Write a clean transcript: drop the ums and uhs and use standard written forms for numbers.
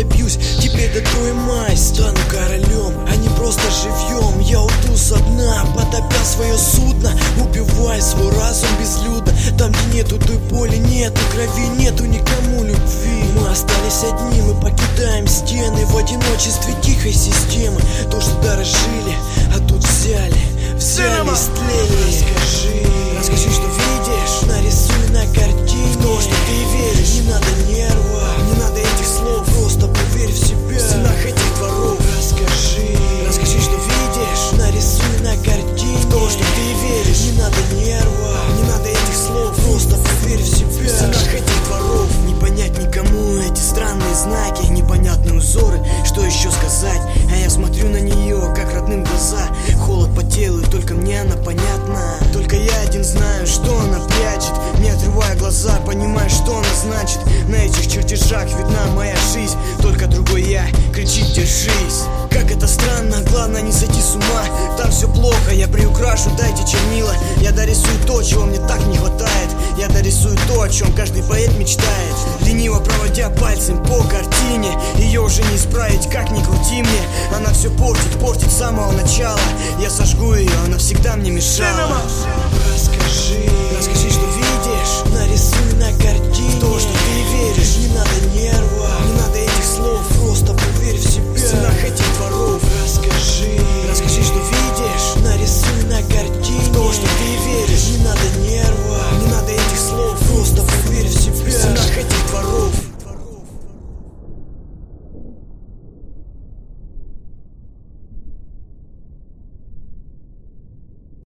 добьюсь. Теперь до той май стану королем, а не просто живьем. Я уйду со дна, потопя свое судно, убивая свой разум безлюдно. Там, где нету той боли, нету крови, нету никому любви. Мы остались одни, мы покидаем стены в одиночестве тихой системы. То, что дорожили, а тут взяли, стлели. Расскажи, что видишь, нарисуй на картине то, что ты веришь. Не надо нерва, не надо этих слов, просто поверь в себя. В стенах этих дворов расскажи, что видишь, нарисуй на картине то, что ты веришь. Не надо нерва, не надо этих слов, просто поверь в себя. В стенах этих дворов не понять никому эти странные знаки, непонятные узоры, что еще сказать? А я смотрю на нее, как родным глаза. Холод по телу, и только мне она понятна. Только я один знаю, что она прячет. Не отрывая глаза, понимаю, что она значит. На этих чертежах видна моя жизнь. Только другой я кричит: держись. Как это странно, главное не сойти с ума. Там все плохо, я приукрашу, дайте чернила. Я дорисую то, чего мне так не хватает. Я дорисую то, о чем каждый поэт мечтает. Лениво проводя пальцем по картине. Ее уже не исправить, как ни крути мне. Она все портит с самого начала. Я сожгу ее, она всегда мне